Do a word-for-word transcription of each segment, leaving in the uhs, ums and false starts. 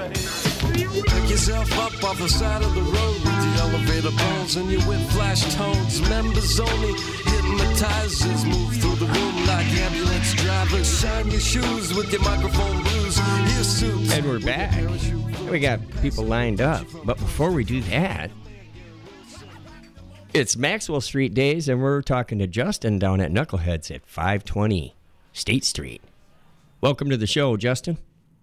Pick yourself up off the side of the road with the elevator bones and your whip flash tones. Members only, hypnotizers move through the room like ambulance drivers. Shine your shoes with your microphone blues. Your suits. And we're back. We got people lined up. But before we do that, it's Maxwell Street Days, and we're talking to Justin down at Knuckleheads at five twenty State Street. Welcome to the show, Justin.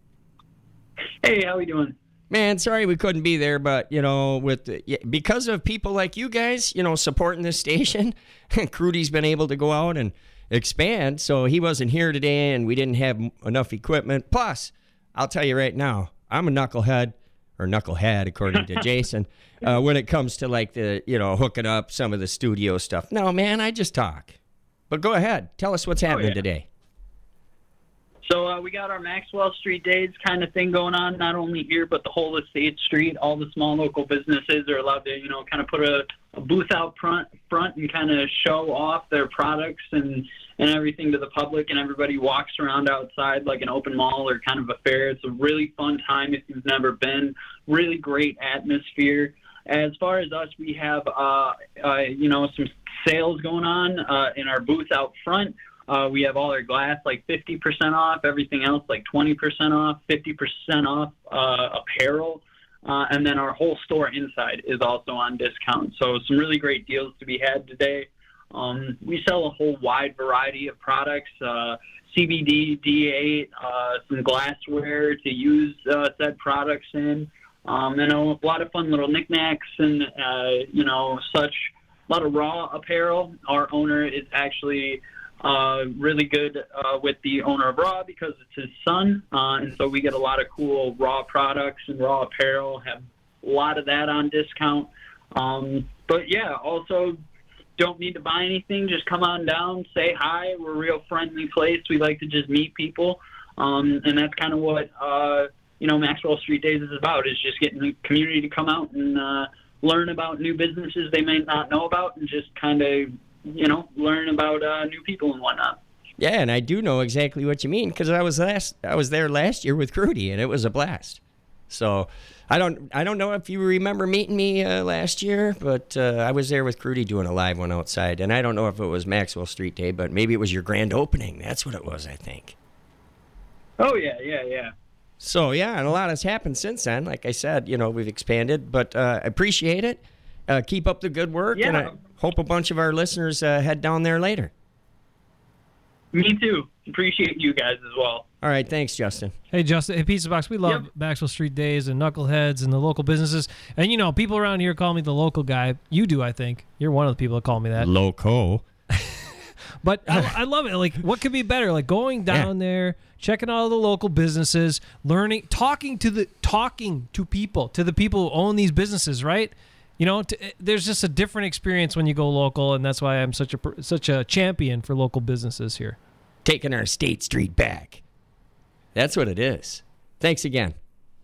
Hey, how we doing? Man, sorry we couldn't be there, but, you know, with the, because of people like you guys, you know, supporting this station, Crudy's been able to go out and expand, so he wasn't here today, and we didn't have enough equipment. Plus, I'll tell you right now, I'm a knucklehead, or knucklehead, according to Jason, uh, when it comes to, like, the, you know, hooking up some of the studio stuff. No, man, I just talk. But go ahead. Tell us what's happening oh, yeah. today. So uh, we got our Maxwell Street Days kind of thing going on, not only here, but the whole of State Street. All the small local businesses are allowed to, you know, kind of put a, a booth out front, front and kind of show off their products and, and everything to the public, and everybody walks around outside like an open mall or kind of a fair. It's a really fun time if you've never been. Really great atmosphere. As far as us, we have, uh, uh, you know, some sales going on uh, in our booth out front. Uh, we have all our glass like fifty percent off, everything else like twenty percent off, fifty percent off uh, apparel, uh, and then our whole store inside is also on discount. So some really great deals to be had today. Um, we sell a whole wide variety of products, uh, C B D, D eight, uh, some glassware to use uh, said products in, um, and a lot of fun little knickknacks and, uh, you know, such. A lot of raw apparel. Our owner is actually... Uh, really good uh, with the owner of Raw because it's his son, uh, and so we get a lot of cool Raw products and Raw apparel, have a lot of that on discount. Um, but, yeah, also don't need to buy anything. Just come on down, say hi. We're a real friendly place. We like to just meet people, um, and that's kind of what, uh, you know, Maxwell Street Days is about, is just getting the community to come out and uh, learn about new businesses they may not know about and just kind of, you know, learn about uh, new people and whatnot. Yeah, and I do know exactly what you mean because I was last I was there last year with Crudy, and it was a blast. So I don't I don't know if you remember meeting me uh, last year, but uh, I was there with Crudy doing a live one outside, and I don't know if it was Maxwell Street Day, but maybe it was your grand opening. That's what it was, I think. Oh yeah, yeah, yeah. So yeah, and a lot has happened since then. Like I said, you know, we've expanded, but uh, I appreciate it. Uh, keep up the good work, yeah. and I hope a bunch of our listeners uh, head down there later. Me too. Appreciate you guys as well. All right, thanks, Justin. Hey, Justin. Hey, Pizza Box. We love yep. Maxwell Street Days and Knuckleheads and the local businesses. And, you know, people around here call me the local guy. You do, I think. You're one of the people that call me that. Loco. But I, I love it. Like, what could be better? Like, going down yeah. there, checking out all the local businesses, learning, talking to the, talking to people, to the people who own these businesses, right? You know, t- there's just a different experience when you go local, and that's why I'm such a such a champion for local businesses here. Taking our State Street back. That's what it is. Thanks again.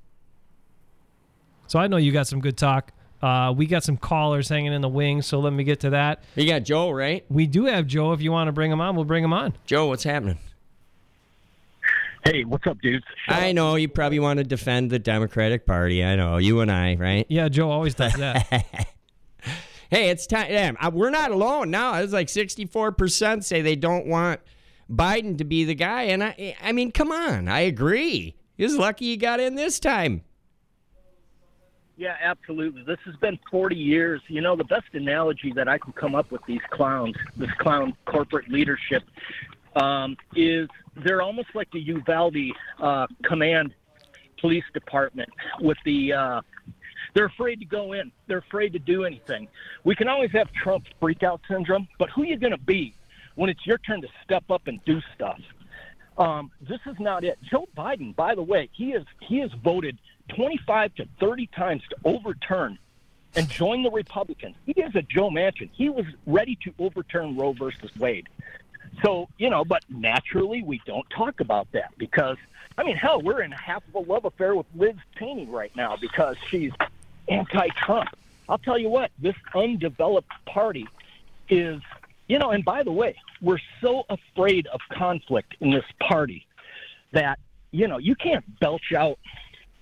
So I know you got some good talk. Uh, we got some callers hanging in the wings, so let me get to that. You got Joe, right? We do have Joe. If you want to bring him on, we'll bring him on. Joe, what's happening? Hey, what's up, dudes? Shut I up. know you probably want to defend the Democratic Party. I know. You and I, right? Yeah, Joe always does that. Hey, it's time. Damn, we're not alone now. It's like sixty-four percent say they don't want Biden to be the guy. And, I I mean, come on. I agree. He's lucky he got in this time. Yeah, absolutely. This has been forty years. You know, the best analogy that I can come up with these clowns, this clown corporate leadership, um, is they're almost like the Uvalde uh, command police department with the uh, they're afraid to go in. They're afraid to do anything. We can always have Trump's freakout syndrome, but who are you going to be when it's your turn to step up and do stuff? Um, this is not it. Joe Biden, by the way, he is he has voted twenty-five to thirty times to overturn and join the Republicans. He is a Joe Manchin. He was ready to overturn Roe versus Wade. So, you know, but naturally we don't talk about that because, I mean, hell, we're in half of a love affair with Liz Cheney right now because she's anti-Trump. I'll tell you what, this undeveloped party is, you know, and by the way, we're so afraid of conflict in this party that, you know, you can't belch out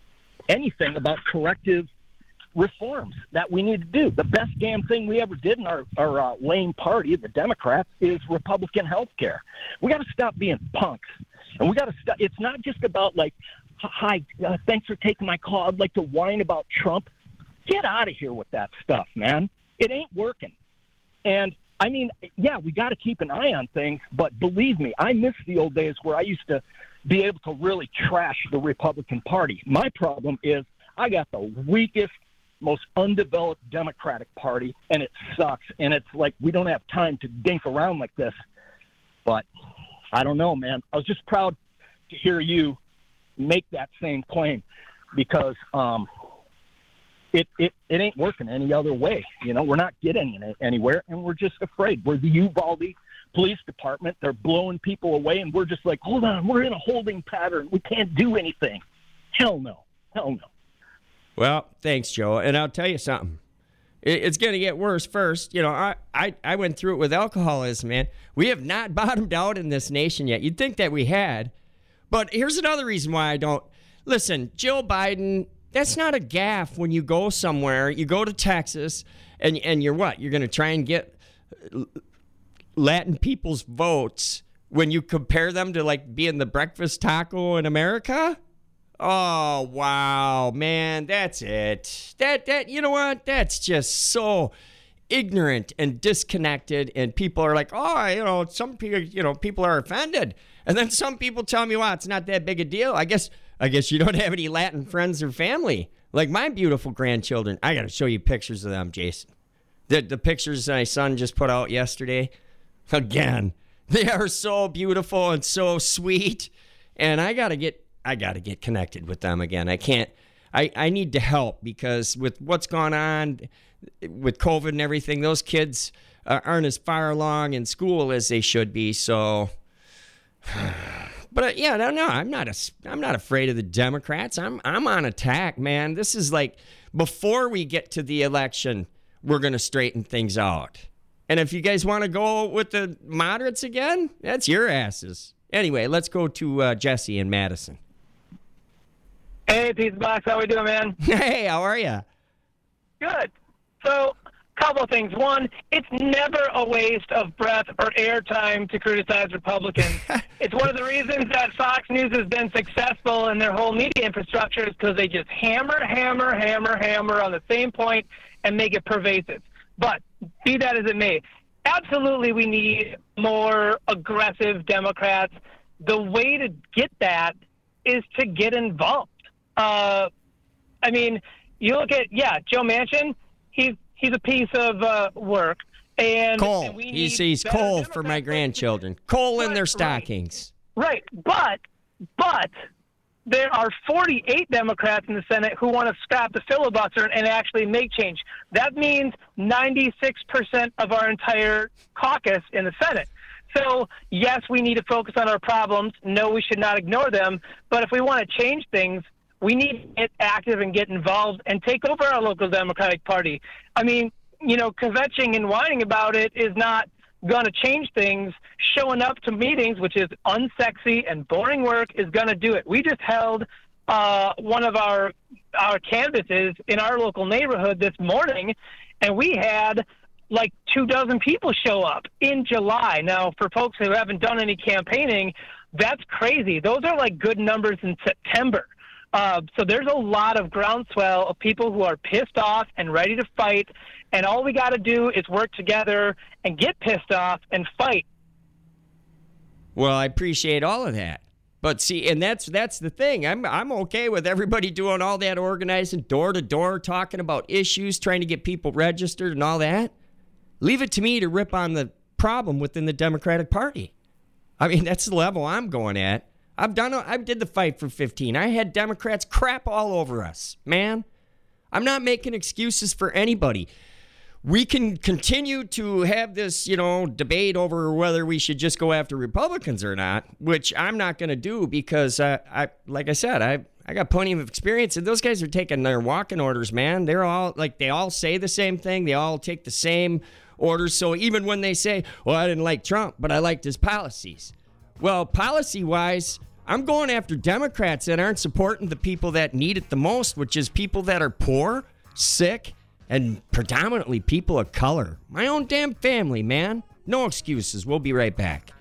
anything about corrective reforms that we need to do. The best damn thing we ever did in our, our uh, lame party, the Democrats, is Republican health care. We got to stop being punks. And we got to stop. It's not just about like, hi, uh, thanks for taking my call. I'd like to whine about Trump. Get out of here with that stuff, man. It ain't working. And I mean, yeah, we got to keep an eye on things, but believe me, I miss the old days where I used to be able to really trash the Republican Party. My problem is I got the weakest, most undeveloped Democratic Party, and it sucks. And it's like we don't have time to dink around like this. But I don't know, man. I was just proud to hear you make that same claim because um, it, it, it ain't working any other way. You know, we're not getting it anywhere, and we're just afraid. We're the Uvalde Police Department. They're blowing people away, and we're just like, hold on, we're in a holding pattern. We can't do anything. Hell no. Hell no. Well, thanks, Joe. And I'll tell you something. It's going to get worse first. You know, I, I, I went through it with alcoholism, man. We have not bottomed out in this nation yet. You'd think that we had. But here's another reason why I don't. Listen, Joe Biden, that's not a gaffe when you go somewhere. You go to Texas, and, and you're what? You're going to try and get Latin people's votes when you compare them to, like, being the breakfast taco in America? Oh, wow, man, that's it. That, that, you know what? That's just so ignorant and disconnected, and people are like, oh, you know, some people, you know, people are offended. And then some people tell me, wow, it's not that big a deal. I guess, I guess you don't have any Latin friends or family. Like my beautiful grandchildren. I got to show you pictures of them, Jason. The, the pictures my son just put out yesterday. Again, they are so beautiful and so sweet. And I got to get, I got to get connected with them again. I can't, I, I need to help because with what's gone on with COVID and everything, those kids uh, aren't as far along in school as they should be. So, but uh, yeah, no, no, I'm not, a, I'm not afraid of the Democrats. I'm, I'm on attack, man. This is like before we get to the election, we're going to straighten things out. And if you guys want to go with the moderates again, that's your asses. Anyway, let's go to uh, Jesse in Madison. Hey, Pizza Box, how we doing, man? Hey, how are you? Good. So, couple of things. One, it's never a waste of breath or airtime to criticize Republicans. It's one of the reasons that Fox News has been successful in their whole media infrastructure is because they just hammer, hammer, hammer, hammer on the same point and make it pervasive. But be that as it may, absolutely we need more aggressive Democrats. The way to get that is to get involved. Uh, I mean, you look at, yeah, Joe Manchin, he's he's a piece of uh, work. And, coal. and we He sees coal for my grandchildren. Coal in right, their stockings. Right. right. But, but there are forty-eight Democrats in the Senate who want to stop the filibuster and actually make change. That means ninety-six percent of our entire caucus in the Senate. So, yes, we need to focus on our problems. No, we should not ignore them. But if we want to change things, we need to get active and get involved and take over our local Democratic Party. I mean, you know, kvetching and whining about it is not going to change things. Showing up to meetings, which is unsexy and boring work, is going to do it. We just held uh, one of our our canvases in our local neighborhood this morning, and we had like two dozen people show up in July. Now, for folks who haven't done any campaigning, that's crazy. Those are like good numbers in September. Uh, so there's a lot of groundswell of people who are pissed off and ready to fight, and all we got to do is work together and get pissed off and fight. Well, I appreciate all of that. But see, and that's that's the thing. I'm I'm okay with everybody doing all that organizing, door to door, talking about issues, trying to get people registered and all that. Leave it to me to rip on the problem within the Democratic Party. I mean, that's the level I'm going at. I've done. I did the fight for fifteen. I had Democrats crap all over us, man. I'm not making excuses for anybody. We can continue to have this, you know, debate over whether we should just go after Republicans or not, which I'm not going to do because, uh, I, like I said, I I got plenty of experience, and those guys are taking their walking orders, man. They're all like they all say the same thing. They all take the same orders. So even when they say, "Well, I didn't like Trump, but I liked his policies," well, policy-wise, I'm going after Democrats that aren't supporting the people that need it the most, which is people that are poor, sick, and predominantly people of color. My own damn family, man. No excuses. We'll be right back.